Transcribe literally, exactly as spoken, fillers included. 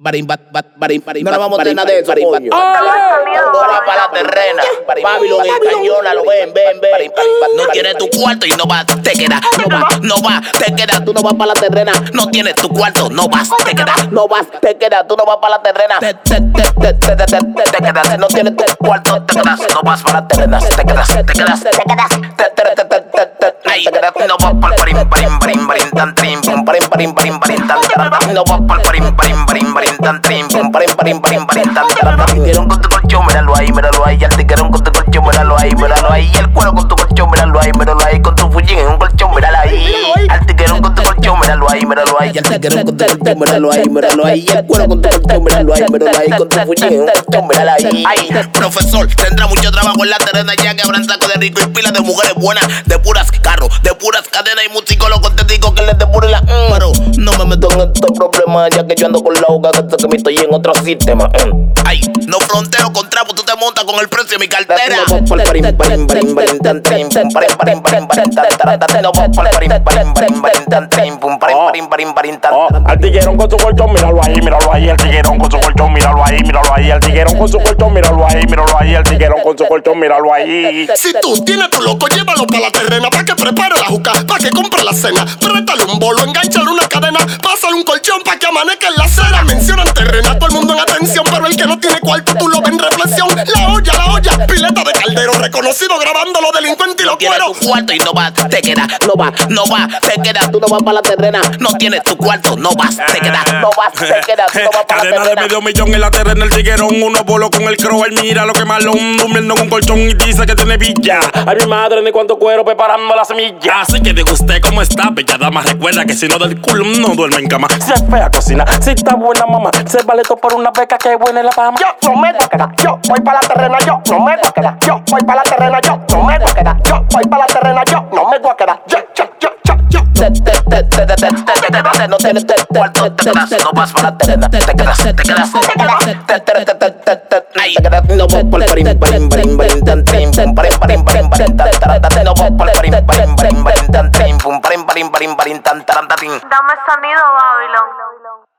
Barim, bat, bat, barim, barim, No nos vamos a tener nada de eso, barim, coño. No va para la terrena. Babylon y Cañona, lo ven, ven, ven. No tienes tu cuarto y no vas, te quedas. No vas, no vas, te quedas. Tú no vas para la terrena. No tienes tu cuarto, no vas, te quedas. No vas, te quedas. Tú no vas para la terrena. Te, te, te, te, te, te, te, te quedas. No tienes tu cuarto, te quedas. No vas para la terrena. Te quedas, te quedas, te quedas. Te, te, te, te, te, te, ay, te quedas. No vas para el barim, barim, barim, barim, tan, trim, pum, barim, barim, barim, barim, tan, tan. No vas para el barim, barim, barim, barim, tan, trim, pum, barim, barim, barim, barim, tan, tan. Tiguerón con tu colchón, míralo ahí, míralo ahí. El tiguerón con tu colchón, míralo ahí, míralo ahí. El cuero con tu colchón, míralo ahí, míralo ahí. Con tu fullín en un colchón, míralo ahí. El tiguerón con tu colchón, míralo ahí, míralo ahí. El tiguerón con tu colchón, míralo ahí, míralo ahí. El cuero con tu colchón, míralo ahí, míralo ahí. Con tu fullín en un colchón, míralo ahí. Ay, profesor, tendrá mucho trabajo en la terrena ya que habrán saco de rico y pila de mujeres buenas, de puras carros, de puras cadenas y musicólogos te digo que les depuren la mm. Pero no me meto en estos problemas ya que yo ando con la hoga que que me estoy en otro sistema. Mm. Ay, no fronteo con trapo, tú te montas con el precio de mi cartera. Al tiguerón con su colchón, míralo ahí, míralo ahí. El tiguerón con su colchón, míralo ahí, míralo ahí. El tiguerón con su colchón, míralo ahí, míralo ahí. El tiguerón con su colchón, míralo ahí. Si tú tienes tu loco, llévalo pa' la terrena, pa' que prepare la juca, pa' que compre la cena. Préstale un bolo, enganchale una cadena, pásale un colchón pa' que amanezca en la acera. Mencionan terrena, todo el mundo en atención, pero el que no tiene cuarto, tú lo ves en reflexión. La olla, la olla, pileta de caldero, reconocido grabando los delincuentes y los Tienes cueros. tu cuarto y no vas, te quedas. No vas, no vas, te quedas. Tú no vas para la terrena. No tienes tu cuarto, no vas, te quedas. No vas, te quedas. Tú no vas para la Cadena de terrena. medio millón en la terrena, el tiguerón. Unos bolos con el crow, mira lo que malón. Durmiendo en un colchón y dice que tiene villa. Ay, mi madre, ni cuánto cuero preparando la semilla. Así que diga usted cómo está, bella dama. Recuerda que si no del culo no duerme en cama. Si es fea cocina, si está buena mamá. Se vale todo por una beca que buena en la fama. Yo no me voy a quedar, yo voy pa' la terrena, yo no me voy a quedar, yo voy pa' la terrena, yo no me voy a quedar, yo voy pa' la terrena, yo no me voy a quedar, yo, yo, yo, yo, yo. Te, te, te, te, te, te, te, te quedas. No tienes tu cuarto, te quedas. No vas para la terrena. Te quedas, te quedas. Te quedas. Te, te, te, te, te, te, ay, te quedas. No vas para el barim, barim, barim, barim, tan, trim, pum, barim, barim, barim, barim, tan, taran, tan. No vas para el barim, barim, barim, barim, tan, trim, pum, barim, barim, barim, barim, tan, taran, tan. Dame sonido, Babylon.